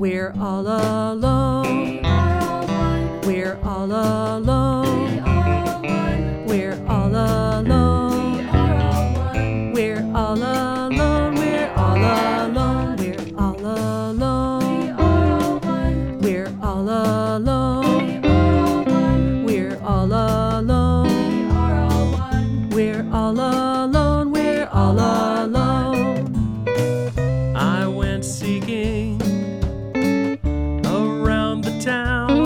We're all alone. We're all alone. We're all alone. We're all alone. We're all alone. We're all alone. We're all alone. We're all alone. We're all alone. We're all alone. I went seeking around the town,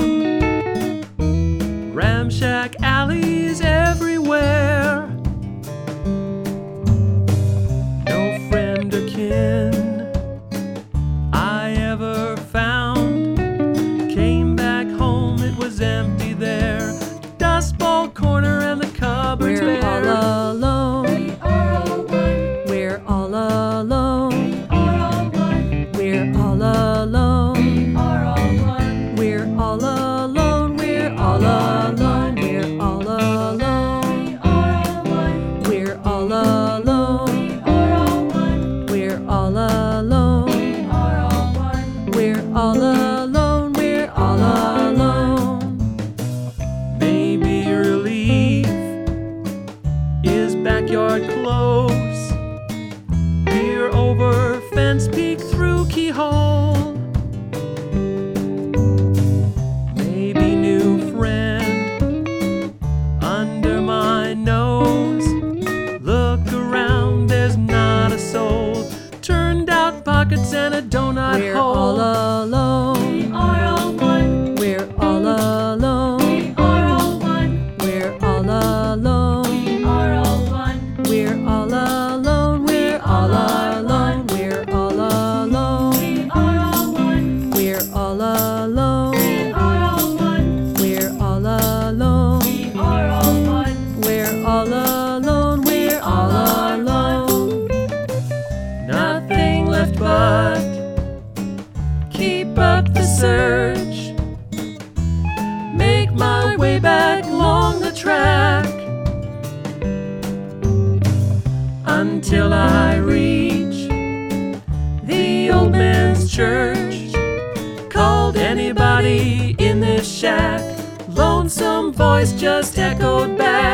ramshack alleys everywhere. No friend or kin I ever found. Came back home, it was empty there. Dust Bowl corner and the cupboards bare. We're all alone. We're all alone. We're all alone. We're all alone. We're all alone. We're all alone. We're all alone. We're all alone. We're all alone. We're all alone. Maybe relief is backyard close. Peer over fence, peek through keyhole. Maybe new friend under my nose. Look around, there's not a soul. Turned out pockets and a donut We're hole. all alone. We're all alone. We're all alone. We're all alone. We're all alone. We're all alone. We're all alone. We're all alone. We're all alone. We're all alone. Nothing left but keep up the search. Make my way back along the track until I reach the old man's church. Called anybody in this shack, lonesome voice just echoed back.